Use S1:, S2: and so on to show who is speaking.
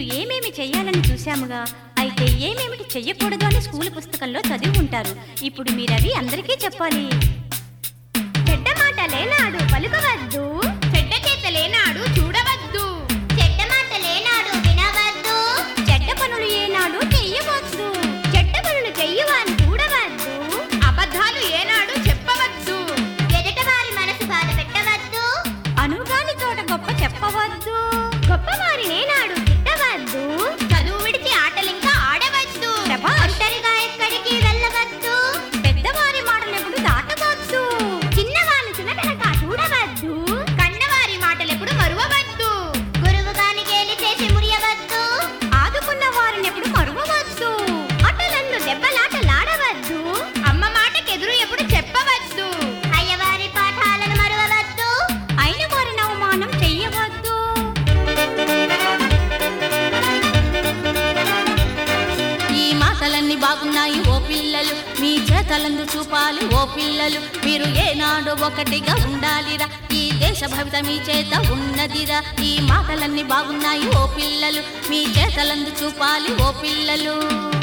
S1: ఏమేమి చెయ్యాలని చూశాముగా. అయితే ఏమేమిటి చెయ్యకూడదు అని స్కూల్ పుస్తకంలో చదివి ఉంటారు. ఇప్పుడు మీరవి అందరికీ చెప్పాలి.
S2: చెడ్డ మాటలేనాడు పలుకవద్దు,
S3: చెడ్డ చేతలేనాడు చూడవద్దు,
S2: చెడ్డ మాటలేనాడు వినవద్దు,
S1: చెడ్డ పనులు ఏనాడు చెయ్యవద్దు,
S2: చెడ్డ పనులు చెయ్యువాని చూడవద్దు,
S3: అబద్ధాలు ఏనాడు చెప్పవద్దు,
S2: ఎదుటవారి మనసు బాధ పెట్టవద్దు,
S1: అనుగాని చోట గొప్ప చెప్పవద్దు,
S2: గొప్పవారినేనాడు తిట్టవద్దు,
S3: చదువు విడిచి ఆటలింకా ఆడవద్దు,
S2: ఒంటరిగా ఎక్కడికి వెళ్ళవద్దు,
S1: పెద్దవారి మాటలెప్పుడు దాటవద్దు,
S2: చిన్నవాని చులకనగా చూడవద్దు,
S3: కన్నవారి మాటలెప్పుడు మరువవద్దు,
S2: గురువుగాని గేలి చేసి మురియవద్దు,
S1: ఆదుకున్న వారిని ఎప్పుడు మరువవద్దు,
S2: అటలందు దెబ్బలాటలాడవద్దు,
S3: అమ్మ మాటకెదురు ఎప్పుడు చెప్పవద్దు,
S2: అయ్యవారి పాఠాలను మరువవద్దు,
S1: అయిన వారిని అవమానం చెయ్యవద్దు.
S4: ఈ మాటలన్నీ బాగున్నాయి ఓ పిల్లలు, మీ చేతలందు చూపాలి ఓ పిల్లలు. మీరు ఏనాడు ఒకటిగా ఉండాలిరా, ఈ దేశ భవిత మీ చేత ఉన్నదిరా. ఈ మాటలన్నీ బాగున్నాయి ఓ పిల్లలు, మీ చేతలందు చూపాలి ఓ పిల్లలు.